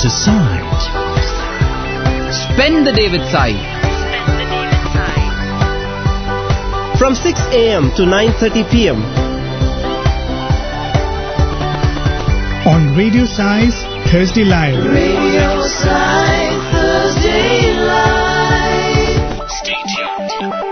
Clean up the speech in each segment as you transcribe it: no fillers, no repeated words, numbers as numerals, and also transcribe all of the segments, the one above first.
to Sai. Spend the day with Sai. From 6 a.m. to 9:30 p.m. on Radio Sai's Thursday Live. Radio Sai Thursday Live. Stay tuned.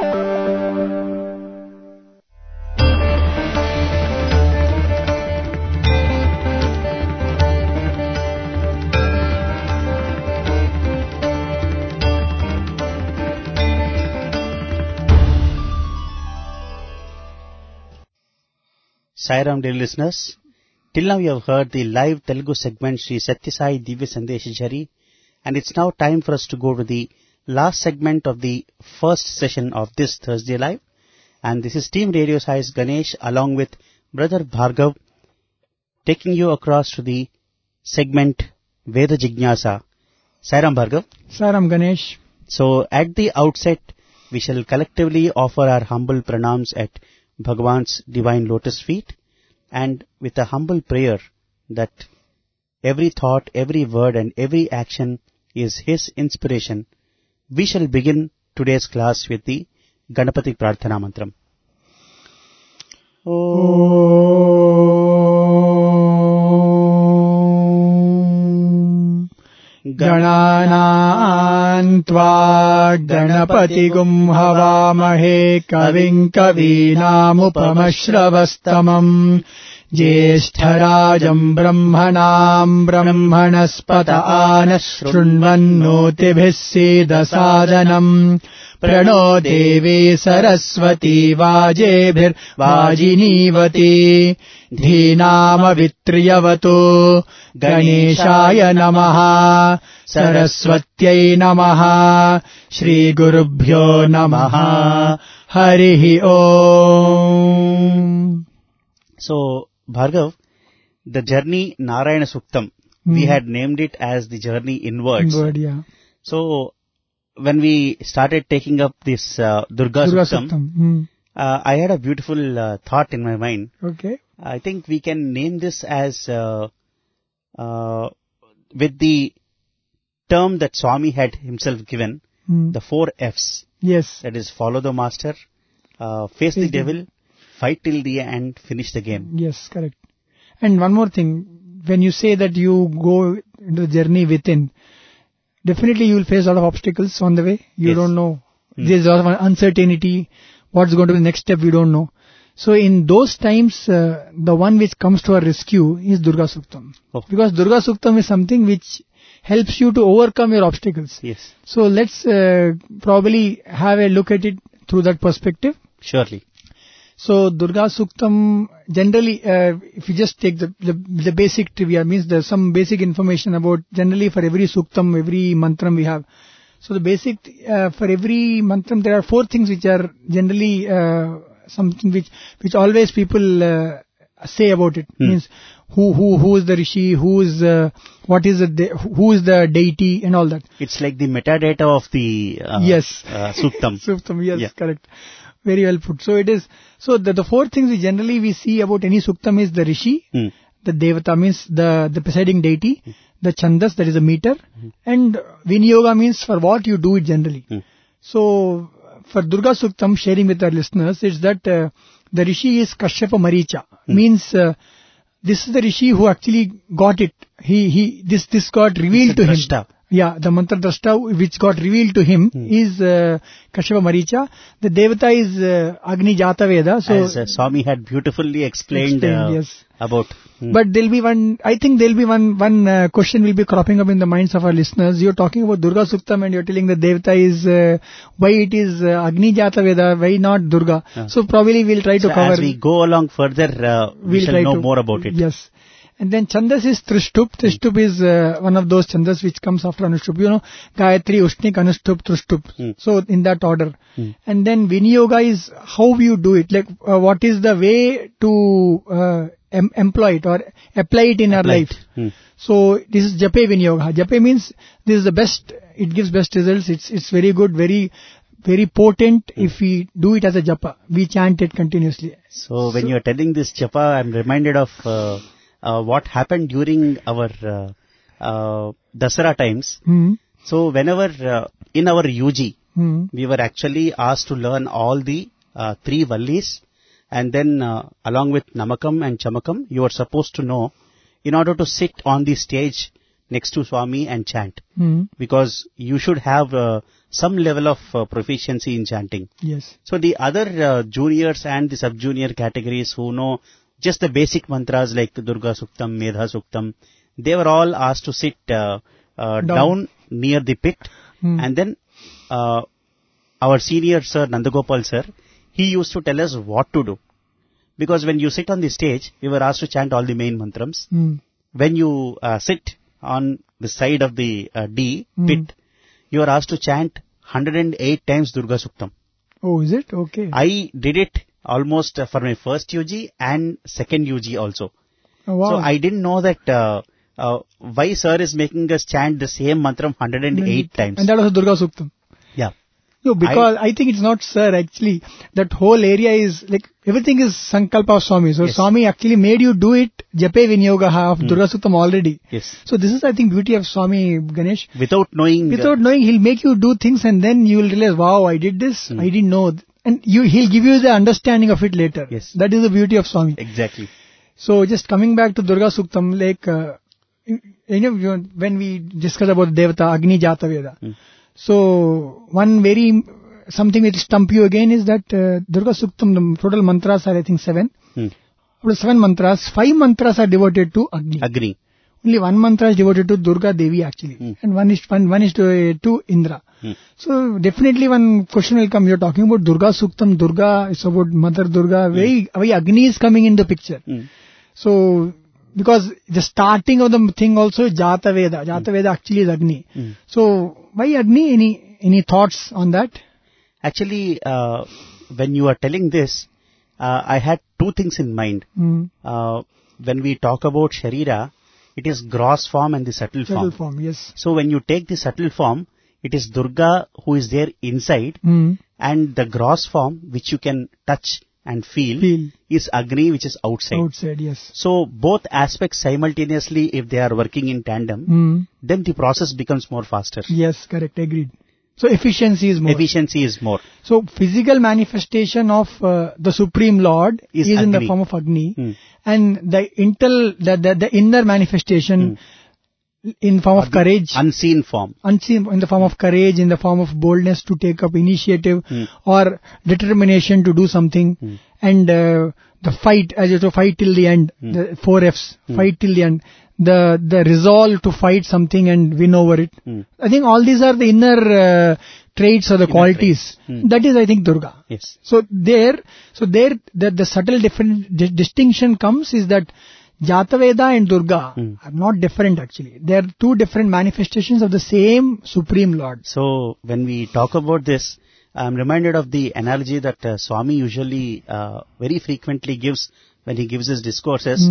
Sairam, dear listeners. Till now you have heard the live Telugu segment Sri Satya Sai Divya Sandesh Jhari, and it's now time for us to go to the last segment of the first session of this Thursday Live. And this is Team Radio Sai's Ganesh along with Brother Bhargav taking you across to the segment Veda Jignasa. Sairam Bhargav. Sairam Ganesh. So at the outset we shall collectively offer our humble pranams at Bhagwan's divine lotus feet, and with a humble prayer that every thought, every word and every action is His inspiration, we shall begin today's class with the Ganapati Prarthana Mantram. Om Gananaan tva Ganapatigum Havamahe Kavim Kavinamupamashravastamam Jyeshtarajam Brahmanam Brahmanaspata Anashrunvannotibhis Sedasadanam Prano Devi Saraswati Vajebhir Vajinivati Dhinama Vitriyavato Ganeshaya Namaha Saraswatyai Namaha Shri Gurubhyo Namaha Harihi Om. So, Bhargav, the journey Narayana Suktam, we had named it as the journey inwards. Inward, yeah. So, when we started taking up this Durga Suktam, I had a beautiful thought in my mind. Okay. I think we can name this as with the term that Swami had himself given, the 4 F's. Yes. That is, follow the master, face the devil, fight till the end, finish the game. Yes, correct. And one more thing, when you say that you go into the journey within, definitely you will face a lot of obstacles on the way. You don't know. There's a lot of uncertainty. What's going to be the next step, we don't know. So in those times, the one which comes to our rescue is Durga Suktam. Oh. Because Durga Suktam is something which helps you to overcome your obstacles. Yes. So let's probably have a look at it through that perspective. Surely. So Durga Suktam, generally, if you just take the basic trivia, means there's some basic information about, generally for every Suktam, every mantram we have. So the basic, for every mantram there are 4 things which are generally something which always people say about it. Means who is the rishi, who is the deity and all that. It's like the metadata of the yes. Suktam. Suktam, yes, correct. Very well put. So it is, so the 4 things we generally see about any Suktam is the rishi, the devata means the presiding deity, the chandas, that is a meter, and vinyoga means for what you do it generally. So for Durga Suktam, sharing with our listeners, is that the rishi is Kashyapa Maricha, means this is the rishi who actually got it. This got revealed to him. Yeah, the mantra drashta which got revealed to him is Kashyapa Maricha. The devata is Agni Jata Veda. So as Swami had beautifully explained yes. about. But there'll be one question will be cropping up in the minds of our listeners. You're talking about Durga Suktam and you're telling the devata is why it is Agni Jata Veda, why not Durga? So probably we'll try to cover. As we go along further, we shall know more about it. Yes. And then Chandas is Trishtup. Trishtup is one of those Chandas which comes after Anushtup. You know, Gayatri, Ushnik, Anushtup, Trishtup. So in that order. And then Vinyoga is how you do it. Like what is the way to employ it or apply it in our life. So this is Jape Vinyoga. Jape means this is the best. It gives best results. It's very good, very potent if we do it as a japa. We chant it continuously. So when you are telling this japa, I'm reminded of what happened during our Dasara times. So whenever in our UG, we were actually asked to learn all the 3 vallis, and then along with Namakam and Chamakam, you are supposed to know in order to sit on the stage next to Swami and chant. Because you should have some level of proficiency in chanting. Yes. So the other juniors and the sub-junior categories who know just the basic mantras like Durga Suktam, Medha Suktam, they were all asked to sit down near the pit. And then our senior sir, Nandagopal sir, he used to tell us what to do. Because when you sit on the stage, we were asked to chant all the main mantrams. When you sit on the side of the D, pit, you are asked to chant 108 times Durga Suktam. Oh, is it? Okay. I did it almost for my first UG and second UG also. Oh, wow. So I didn't know that why sir is making us chant the same mantram 108 times. And that was Durga Suktam. Yeah. No, because I think it's not sir actually. That whole area is like, everything is Sankalpa of Swami. So Yes. Swami actually made you do it, Jape Vinyogaha of Durga Suktam already. Yes. So this is I think beauty of Swami Ganesh. Without knowing. Without knowing, he'll make you do things and then you will realize, wow, I did this, I didn't know. And he'll give you the understanding of it later. Yes. That is the beauty of Swami. Exactly. So just coming back to Durga Suktam, like, when we discuss about Devata, Agni Jata Veda. So one something which stump you again is that Durga Suktam, the total mantras are I think 7. Out of 7 mantras, 5 mantras are devoted to Agni. Agni. Only 1 mantra is devoted to Durga Devi actually. And one is to Indra. So definitely one question will come. You're talking about Durga Suktam, Durga, it's about Mother Durga. Very Agni is coming in the picture. So, because the starting of the thing also is Jata Veda. Jata Veda actually is Agni. So, why Agni? Any thoughts on that? Actually, when you are telling this, I had 2 things in mind. When we talk about Sharira, it is gross form and the subtle form. Subtle form, yes. So when you take the subtle form, it is Durga who is there inside, and the gross form which you can touch and feel is Agni which is outside. Outside, yes. So both aspects simultaneously, if they are working in tandem, then the process becomes more faster. Yes, correct, agreed. So efficiency is more. Efficiency is more. So physical manifestation of the Supreme Lord is in the Agni. form of Agni, and the inner manifestation in form of courage. Unseen form. Unseen in the form of courage, in the form of boldness to take up initiative or determination to do something, and the fight, as you to fight till the end, the 4 Fs, fight till the end, the resolve to fight something and win over it. I think all these are the inner traits or the qualities. That is, I think, Durga. Yes. So the subtle distinction comes is that Jata Veda and Durga are not different actually. They are 2 different manifestations of the same Supreme Lord. So when we talk about this, I am reminded of the analogy that Swami usually very frequently gives when he gives his discourses.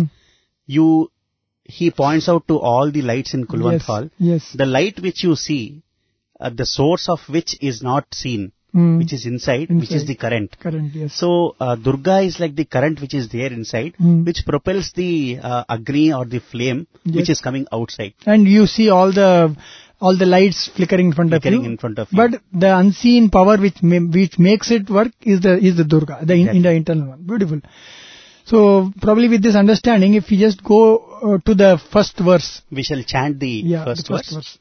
He points out to all the lights in Kulwant Hall. Yes. The light which you see, the source of which is not seen, which is inside, which is the current. Current, yes. So Durga is like the current which is there inside, which propels the Agni or the flame which is coming outside. And you see all the lights flickering in front of you. But the unseen power which makes it work is the Durga, in the internal one. Beautiful. So probably with this understanding, if we just go to the first verse, we shall chant the first verse.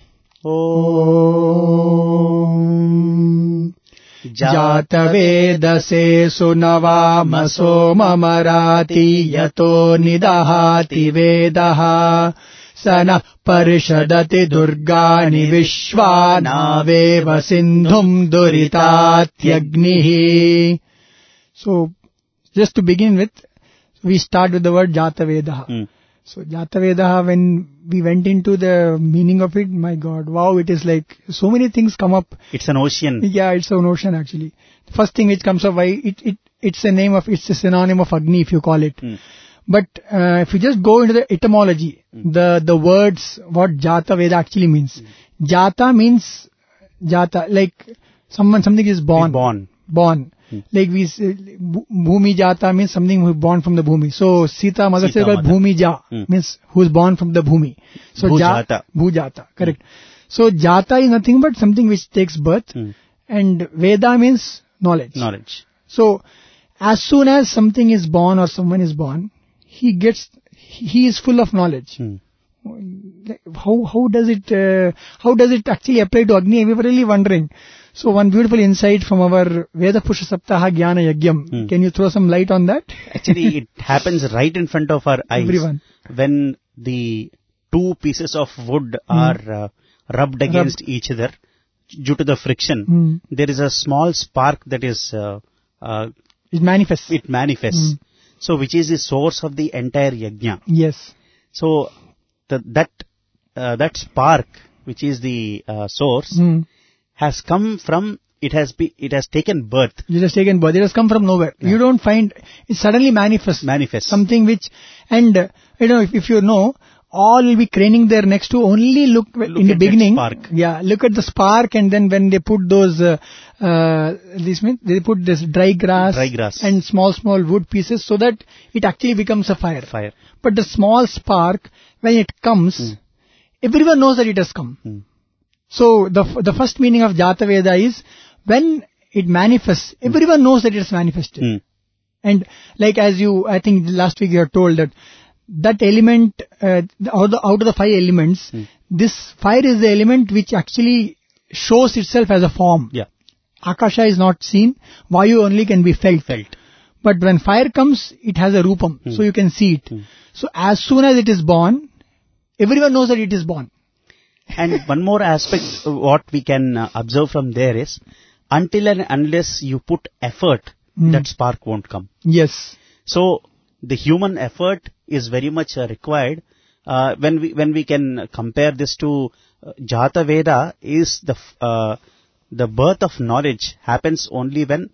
Om Jata Vedase Sunavamaso Mamarati Yato Nidahati Vedaha Sana Parishadati Durgani Vishwanaveva Sindhum Duritatyagnihi. So, just to begin with, we start with the word Jata Vedaha. So Jata Vedaha, when we went into the meaning of it, my God, wow, it is like so many things come up. It's an ocean. Yeah, it's an ocean actually. The first thing which comes up, it's a synonym of Agni if you call it. But if you just go into the etymology, the words, what Jata Veda actually means. Jata means Jata, like something is born. Born. Like we say, Bhumi Jata means something who is born from the Bhumi. So Sita mother Sita says called mother. Bhumi Ja means who is born from the Bhumi. So Bhujata. Bhujata, correct. So Jata is nothing but something which takes birth, and Veda means knowledge. Knowledge. So as soon as something is born or someone is born, he is full of knowledge. How does it actually apply to Agni? We were really wondering. So one beautiful insight from our Veda Purusha Saptaha Jnana Yagyam. Can you throw some light on that? Actually, it happens right in front of our eyes. Everyone. When the two pieces of wood are rubbed against each other due to the friction, there is a small spark that is It manifests. it manifests. So which is the source of the entire yajna. Yes. So that spark, which is the source, has come from, it has taken birth. It has taken birth. It has come from nowhere. Yeah. You don't find, it suddenly manifests. Something which, and if you know, all will be craning their necks to only look in the beginning. Spark. Yeah, look at the spark, and then when they put those, they put this dry grass and small wood pieces so that it actually becomes a fire. But the small spark, when it comes, everyone knows that it has come. So the first meaning of Jata Veda is when it manifests, everyone knows that it has manifested. And like I think last week you are told that element, out of the 5 elements, this fire is the element which actually shows itself as a form. Yeah. Akasha is not seen, Vayu only can be felt. But when fire comes, it has a rupam, so you can see it. So as soon as it is born, everyone knows that it is born. And one more aspect, what we can observe from there is, until and unless you put effort, that spark won't come. Yes. So the human effort is very much required. When we can compare this to Jata Veda, is the birth of knowledge happens only when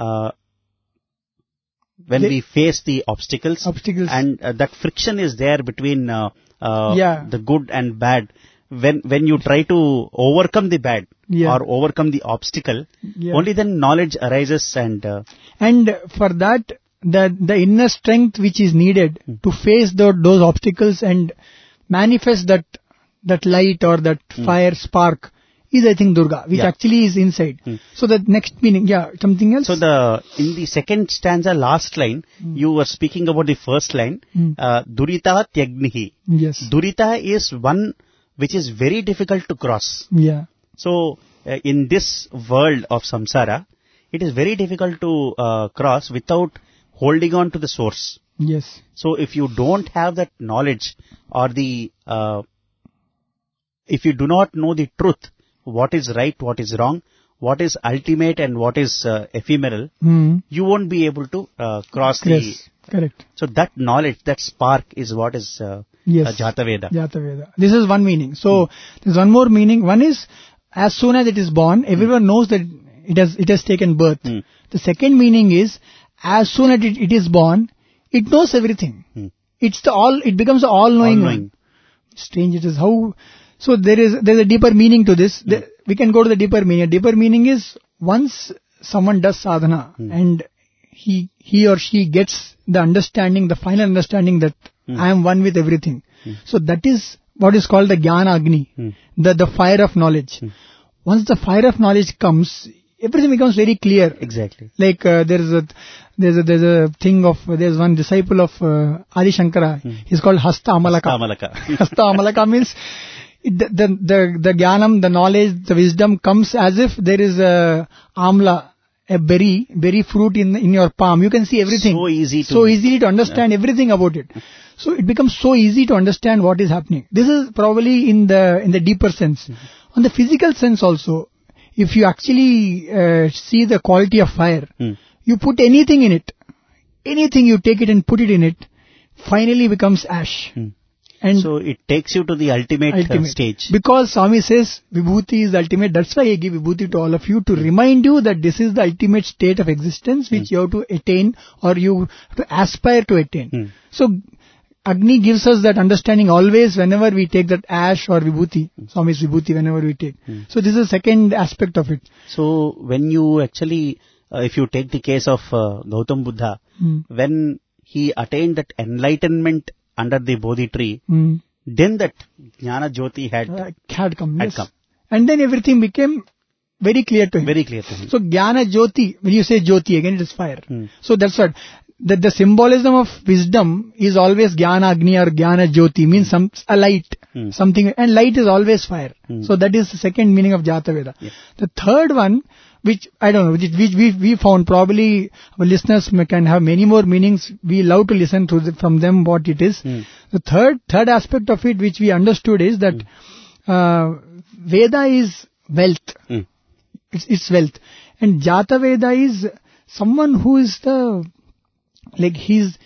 we face the obstacles. And that friction is there between the good and bad. When you try to overcome the bad or overcome the obstacle, only then knowledge arises. And for that, the inner strength which is needed to face those obstacles and manifest that light or that fire spark is, I think, Durga, which actually is inside. So the next meaning, something else? So in the second stanza, last line, you were speaking about the first line, Durita Tyagnihi. Yes. Durita is one which is very difficult to cross. Yeah. So in this world of samsara, it is very difficult to cross without holding on to the source. Yes. So if you don't have that knowledge, or if you do not know the truth, what is right, what is wrong, what is ultimate and what is ephemeral, you won't be able to cross Correct. So that knowledge, that spark is what is Jata Veda. Jata Veda. This is one meaning. So there's one more meaning. One is, as soon as it is born, everyone knows that it has taken birth. The second meaning is, as soon as it is born, it knows everything. It becomes the all-knowing one. Strange it is how. So there's a deeper meaning to this. We can go to the deeper meaning. A deeper meaning is, once someone does sadhana and he or she gets the understanding, the final understanding that I am one with everything. So that is what is called the Jnana Agni, the fire of knowledge. Once the fire of knowledge comes, everything becomes very clear. Exactly. Like there's one disciple of Adi Shankara. He's called Hasta Amalaka. Hasta Amalaka means the jnanam, the knowledge, the wisdom comes as if there is a amla, a berry fruit in your palm. You can see everything. So easily to understand everything about it. So it becomes so easy to understand what is happening. This is probably in the deeper sense. On the physical sense also, if you actually see the quality of fire, you put anything in it, anything you take it and put it in it, finally becomes ash. And so it takes you to the ultimate stage. Because Swami says Vibhuti is the ultimate. That's why I give Vibhuti to all of you, to remind you that this is the ultimate state of existence which you have to attain, or you have to aspire to attain. So Agni gives us that understanding always whenever we take that ash or Vibhuti, Swami's Vibhuti whenever we take. So this is the second aspect of it. So when you actually if you take the case of Gautam Buddha, when he attained that enlightenment under the Bodhi tree, then that Jnana Jyoti had come. had Yes. come. And then everything became very clear to him. Very clear to him. So Jnana Jyoti, when you say Jyoti, again it is fire. So that's what. The symbolism of wisdom is always Jnana Agni or Jnana Jyoti, means a light, something, and light is always fire. So that is the second meaning of Jata Veda. Yeah. The third one, which I don't know, which we found, probably our listeners can have many more meanings. We love to listen to from them what it is. The third aspect of it, which we understood, is that Veda is wealth. It's wealth, and Jata Veda is someone who is he's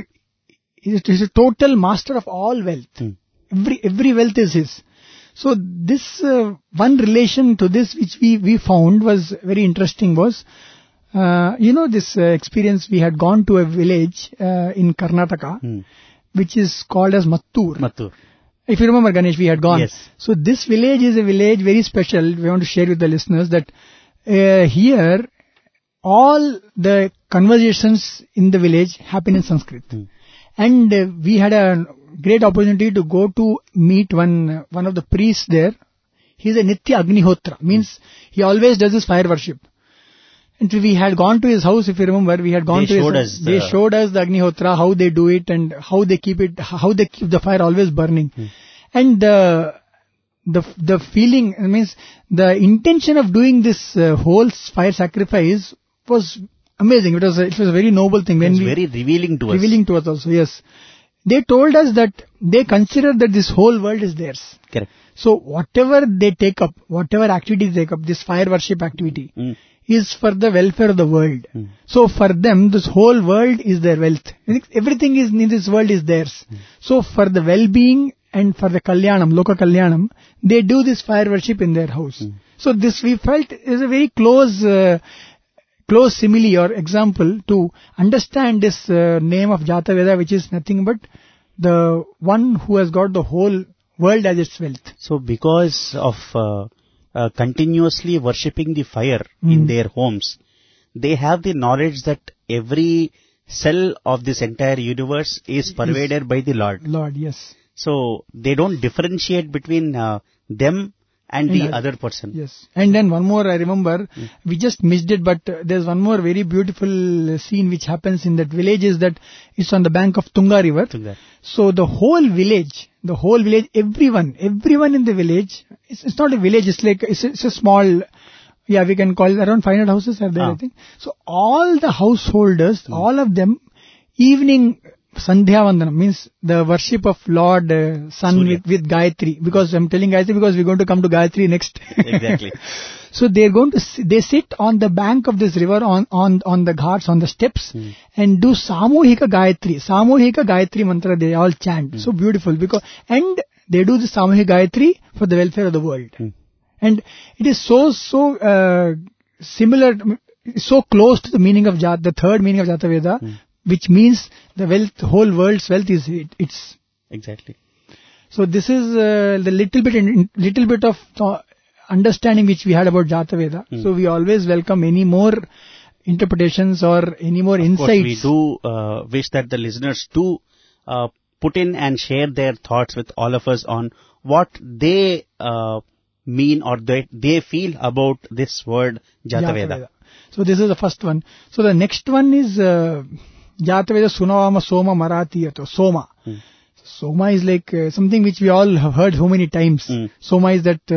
a total master of all wealth. Every wealth is his. So this one relation to this which we found was very interesting was, this experience, we had gone to a village in Karnataka, which is called as Mattur. If you remember, Ganesh, we had gone. Yes. So this village is a village very special. We want to share with the listeners that here all the conversations in the village happen in Sanskrit. And we had a great opportunity to go to meet one of the priests there. He's a Nitya Agnihotra, means he always does his fire worship. And we had gone to his house, if you remember, we had gone to his house. They showed us the Agnihotra, how they do it and how they keep the fire always burning. And the feeling, means the intention of doing this whole fire sacrifice was amazing. It was a very noble thing. It was very revealing to us. Revealing to us also, yes. They told us that they consider that this whole world is theirs. Correct. So whatever they take up, whatever activity they take up, this fire worship activity, is for the welfare of the world. So for them, this whole world is their wealth. Everything in this world is theirs. So for the well-being and for the Kalyanam, Loka Kalyanam, they do this fire worship in their house. So this we felt is a very close simile or example to understand this name of Jata Veda, which is nothing but the one who has got the whole world as its wealth. So because of continuously worshipping the fire in their homes, they have the knowledge that every cell of this entire universe is pervaded by the Lord. Lord, yes. So they don't differentiate between them and the other person. Yes. And then one more, I remember, we just missed it, but there's one more very beautiful scene which happens in that village, is that it's on the bank of Tunga River. So the whole village, everyone in the village, it's not a village, it's a small, we can call it around 500 houses are there, I think. So all the householders, all of them, evening Sandhya Vandanam, means the worship of Lord Sun with Gayatri. Because I'm telling Gayatri because we're going to come to Gayatri next. Exactly. So they sit on the bank of this river on the ghats, on the steps, and do Samohika Gayatri mantra, they all chant. So beautiful, and they do the Samohika Gayatri for the welfare of the world. And it is so similar, so close to the meaning of the third meaning of Jata Veda, which means the wealth, whole world's wealth is it's. Exactly. So this is the little bit of understanding which we had about Jata Veda. So we always welcome any more interpretations or any more insights. Of course, we do wish that the listeners do put in and share their thoughts with all of us on what they mean or they feel about this word Jata Veda. So this is the first one. So the next one is Jata Veda Sunavama Soma Marathiyato. Soma. Soma is like something which we all have heard so many times. Soma is that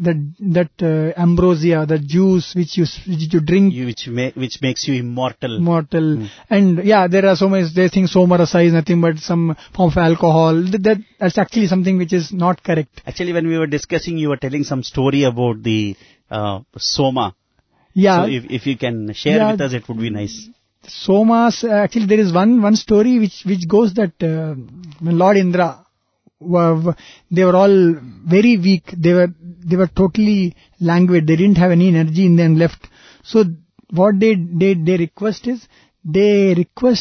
ambrosia, that juice which you drink, which makes you immortal. And there are so many. They think Soma Rasa is nothing but some form of alcohol. That's actually something which is not correct. Actually, when we were discussing, you were telling some story about the Soma. Yeah. So if you can share with us, it would be nice. Somas, actually there is one story which goes that when Lord Indra, they were all very weak. They were totally languid. They didn't have any energy in them left. So what they request is,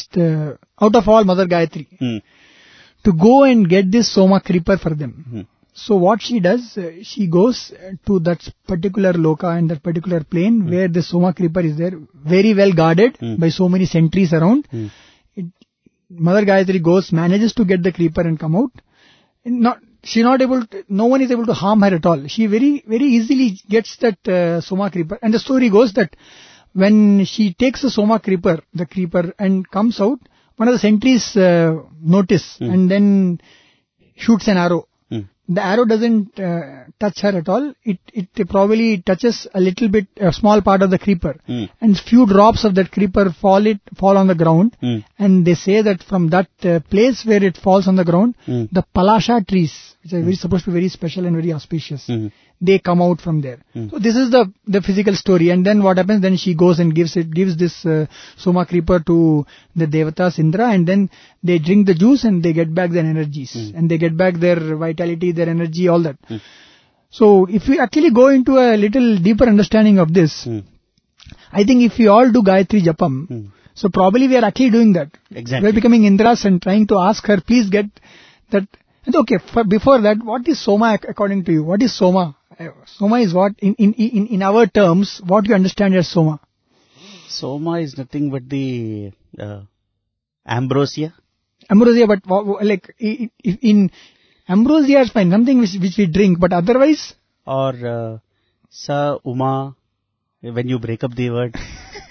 out of all Mother Gayatri to go and get this Soma creeper for them. So what she does, she goes to that particular loka and that particular plane where the Soma creeper is there, very well guarded by so many sentries around. Mother Gayatri goes, manages to get the creeper and come out. No one is able to harm her at all. She very, very easily gets that Soma creeper. And the story goes that when she takes the Soma creeper, and comes out, one of the sentries notice and then shoots an arrow. The arrow doesn't touch her at all. It probably touches a little bit, a small part of the creeper. And few drops of that creeper fall on the ground. And they say that from that place where it falls on the ground, the palasha trees, which are supposed to be very special and very auspicious, they come out from there. So this is the physical story. And then what happens? Then she goes and gives this Soma creeper to the Devatas, Indra, and then they drink the juice and they get back their energies. And they get back their vitality, their energy, all that. So if we actually go into a little deeper understanding of this, I think if we all do Gayatri Japam, so probably we are actually doing that. Exactly. We are becoming Indras and trying to ask her, please get that. And okay, before that, what is Soma according to you? What is Soma? Soma is what? In our terms, what you understand as Soma? Soma is nothing but the ambrosia. Ambrosia, but like in ambrosia is fine, something which we drink, but otherwise? Or Sa Uma, when you break up the word.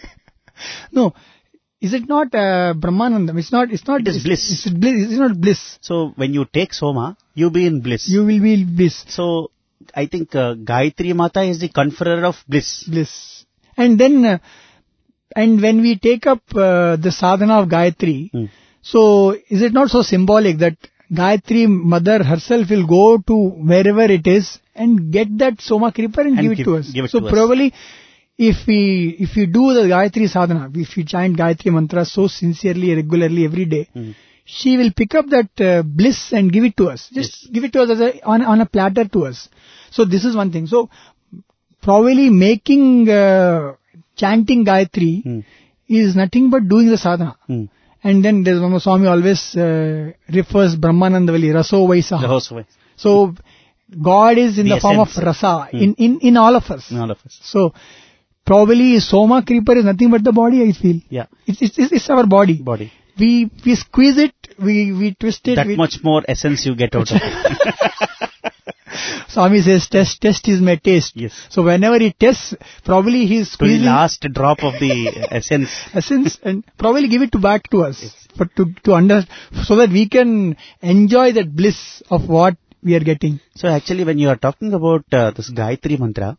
No. Is it not Brahmanandam? It's not. It is bliss. It's not bliss. So when you take Soma, you be in bliss. You will be in bliss. So I think Gayatri Mata is the conferrer of bliss. Bliss. And then, and when we take up the sadhana of Gayatri, so is it not so symbolic that Gayatri Mother herself will go to wherever it is and get that Soma creeper and give it to us? So probably, if we do the Gayatri sadhana, if we chant Gayatri mantra so sincerely, regularly, every day, she will pick up that bliss and give it to us. Just give it to us as on a platter to us. So this is one thing. So probably making, chanting Gayatri is nothing but doing the sadhana. And then there's one Swami always refers Brahmanandavali, Raso Vaisaha. So God is in the form of rasa in all of us. In all of us. So probably Soma creeper is nothing but the body, I feel. Yeah. It's our body. We squeeze it, we twist it. That much more essence you get out of it. Swami says, test is my taste. Yes. So whenever he tests, probably he's squeezing. To the last drop of the essence. And probably give it back to us. Yes. But so that we can enjoy that bliss of what we are getting. So actually when you are talking about this Gayatri mantra,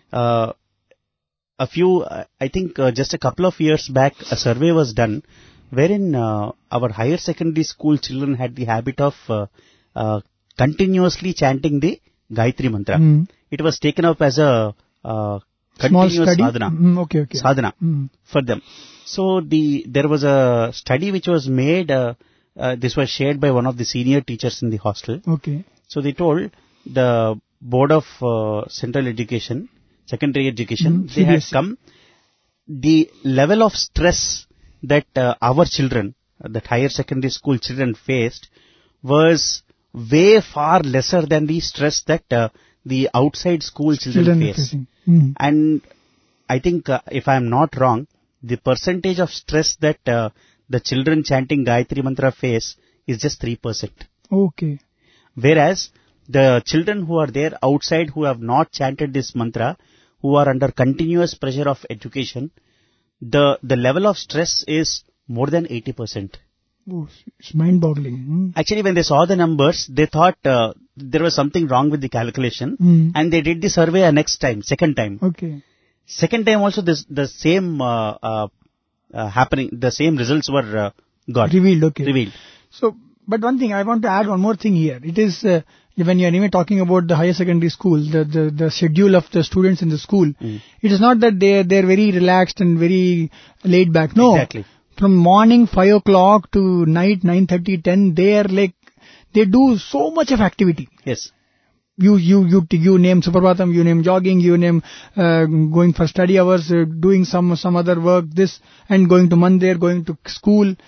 I think just a couple of years back, a survey was done wherein our higher secondary school children had the habit of continuously chanting the Gayatri mantra. It was taken up as a continuous sadhana. Okay. Sadhana for them. So there was a study which was made, this was shared by one of the senior teachers in the hostel. Okay. So they told the Board of Central Education, Secondary Education, they had come, the level of stress that our children, that higher secondary school children faced was way far lesser than the stress that the outside school children face. And I think, if I am not wrong, the percentage of stress that the children chanting Gayatri Mantra face is just 3%. Okay. Whereas the children who are there outside who have not chanted this mantra, who are under continuous pressure of education, the level of stress is more than 80%. Oh, it's mind-boggling. Actually, when they saw the numbers, they thought there was something wrong with the calculation, and they did the survey second time. Okay. Second time also, the same happening, the same results were got revealed. Okay. Revealed. So, but one thing I want to add, one more thing here. It is when you are even talking about the higher secondary school, the schedule of the students in the school. It is not that they're very relaxed and very laid back. No. Exactly. From morning 5 o'clock to night 9:30, 10, they do so much of activity. Yes. You name Suprabhatam, you name jogging, you name going for study hours, doing some other work, this, and going to mandir, going to school.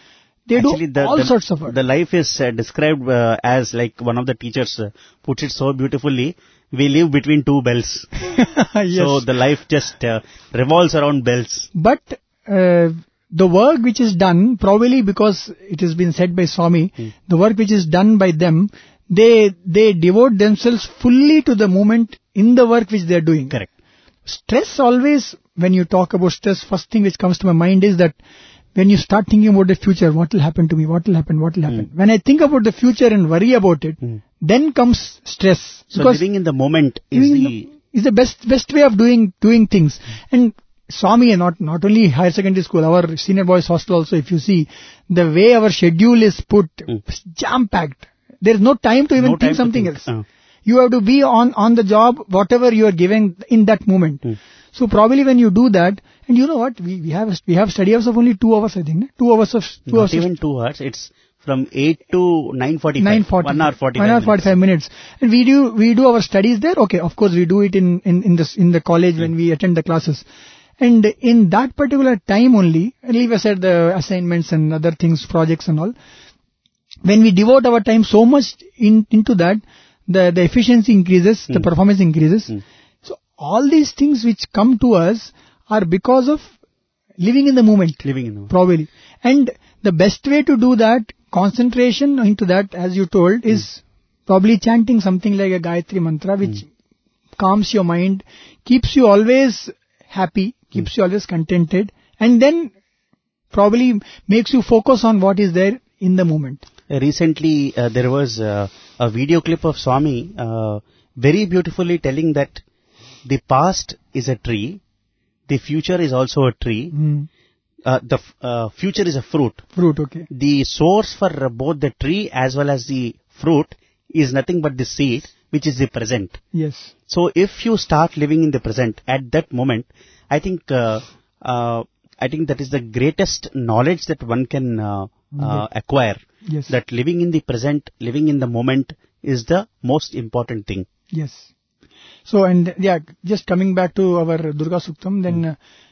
They Actually, do all sorts of work. The life is described as like one of the teachers puts it so beautifully. We live between two bells. Yes. So the life just revolves around bells. But the work which is done, probably because it has been said by Swami, the work which is done by them, they devote themselves fully to the moment in the work which they are doing. Correct. Stress always, when you talk about stress, first thing which comes to my mind is that when you start thinking about the future, what will happen to me, what will happen. When I think about the future and worry about it, then comes stress. So living in the moment is the best way of doing things. And Swami, not only higher secondary school, our senior boys hostel also, if you see, the way our schedule is put, jam-packed. There is no time to even think something else. You have to be on the job, whatever you are given in that moment. So probably when you do that, and you know what, we have study hours of only 2 hours, I think. 2 hours of... Not even 2 hours, it's from 8 to 9:45. 1 hour 45 1 hour 45 minutes. And we do our studies there. Okay, of course we do it in the college when we attend the classes. And in that particular time only, leave aside the assignments and other things, projects and all, when we devote our time so much into that, the efficiency increases, the performance increases. So all these things which come to us are because of living in the moment. Probably. And the best way to do that, concentration into that, as you told, is probably chanting something like a Gayatri mantra, which calms your mind, keeps you always happy, keeps you always contented, and then probably makes you focus on what is there in the moment. Recently, there was a video clip of Swami very beautifully telling that the past is a tree, the future is also a tree, the future is a fruit. Fruit, okay. The source for both the tree as well as the fruit is nothing but the seed, which is the present. Yes. So if you start living in the present at that moment, I think that is the greatest knowledge that one can acquire. Yes. That living in the present, living in the moment is the most important thing. Yes. So, and yeah, just coming back to our Durga Suktam, then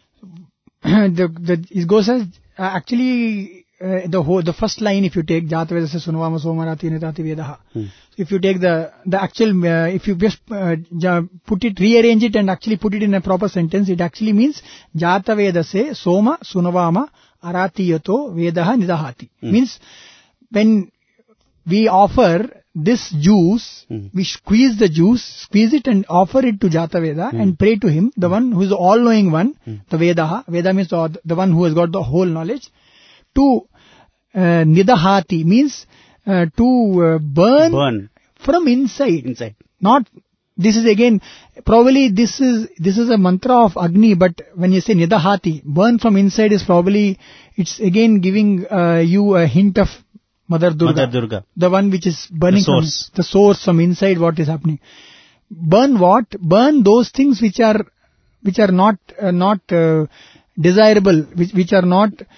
it goes as actually the first line, if you take Jata Vedasya Sunavama Somarati Nitati Vedaha. If you take the actual, if you just rearrange it and actually put it in a proper sentence, it actually means Jata Vedasya Soma Sunavama Aratiyato Vedaha Nidahati. Means when we offer this juice, we squeeze it and offer it to Jata Veda and pray to him, the one who is the all-knowing one, the Vedaha. Veda means the one who has got the whole knowledge. To Nidahati means to burn from inside. Not, this is again, probably this is a mantra of Agni, but when you say Nidahati, burn from inside is probably, it's again giving you a hint of Mother Durga. The one which is burning the source from inside, what is happening. Burn what? Burn those things which are not desirable, which are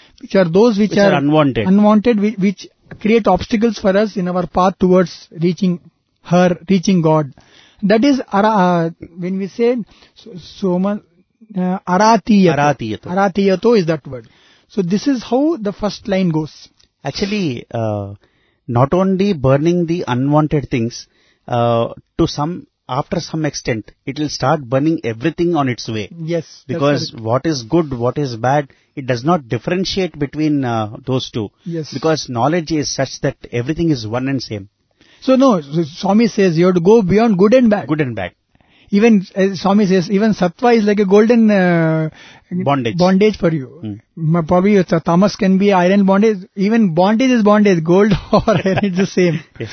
unwanted, which create obstacles for us in our path towards reaching God. That is, when we say Soma, Aratiyato is that word. So this is how the first line goes. Actually, not only burning the unwanted things, after some extent, it will start burning everything on its way. Yes. Because what is good, what is bad, it does not differentiate between those two. Yes. Because knowledge is such that everything is one and same. So no, Swami says you have to go beyond good and bad. Good and bad. Even, Swami says, even sattva is like a golden bondage for you. Probably tamas can be iron bondage. Even bondage is bondage. Gold or iron is the same. Yes.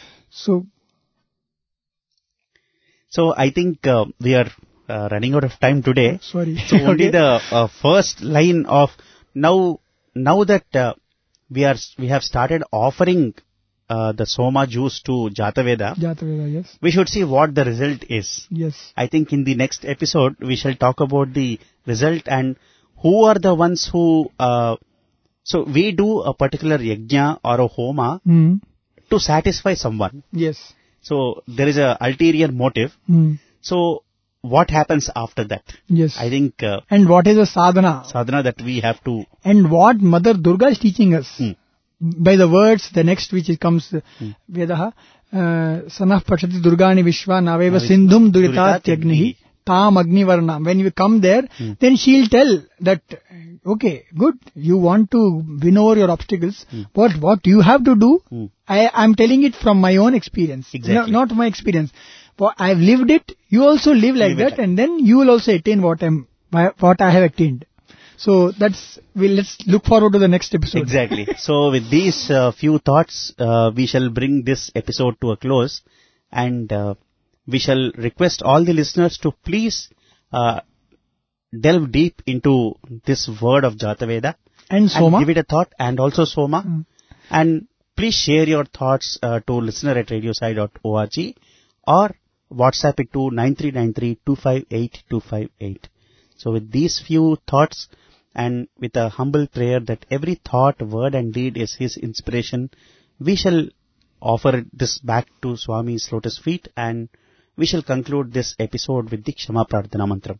So I think we are running out of time today. Sorry. So only the first line of now that we have started offering the Soma juice to Jata Veda, yes. We should see what the result is. Yes. I think in the next episode we shall talk about the result and who are the ones who. So we do a particular yajna or a homa to satisfy someone. Yes. So there is a ulterior motive. So what happens after that? Yes. I think. And what is the sadhana? Sadhana that we have to. And what Mother Durga is teaching us. by the words, the next which comes, Vedaha, Sanah Pachati Durgani Vishwa Naveva Sindhum Duritat Tam Agni Varnam. When you come there, then she'll tell that, okay, good, you want to win over your obstacles. What you have to do, I'm telling it from my own experience. Exactly. Not my experience. I've lived it, you also live like that, and then you will also attain what I have attained. So let's look forward to the next episode. Exactly. So with these few thoughts, we shall bring this episode to a close, and we shall request all the listeners to please delve deep into this word of Jataveda and Soma, and give it a thought, and also Soma. And please share your thoughts to listener@radiosai.org or WhatsApp it to 9393258258. So with these few thoughts, and with a humble prayer that every thought, word and deed is His inspiration, we shall offer this back to Swami's lotus feet, and we shall conclude this episode with the Kshama Prarthana Mantram.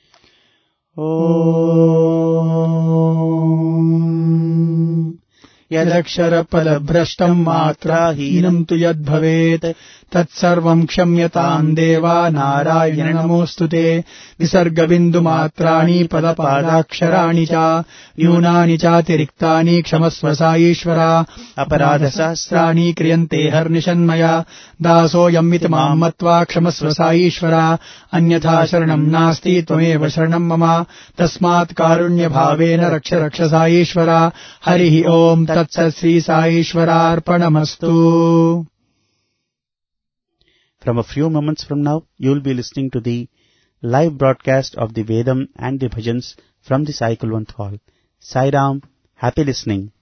Om Yadaksharapadabhrashtam matra hinam tu yad bhavet tatsarvam kshamyatam deva narayana namostute visarga bindu matrani padapadaksharaani cha yunani cha tiriktani kshamasva saishvara aparadha sahasrani kriyante harnishanmaya daso yammit mam matva kshamasva saishvara anyatha sharanam nasti tvameva sharanam mama tasmat karunya bhavena raksha saishvara harihi om Tatsat Sri Saishwararpanamastu. From a few moments from now, you will be listening to the live broadcast of the Vedam and the Bhajans from the Sai Kulwant Hall. Sai Ram, happy listening.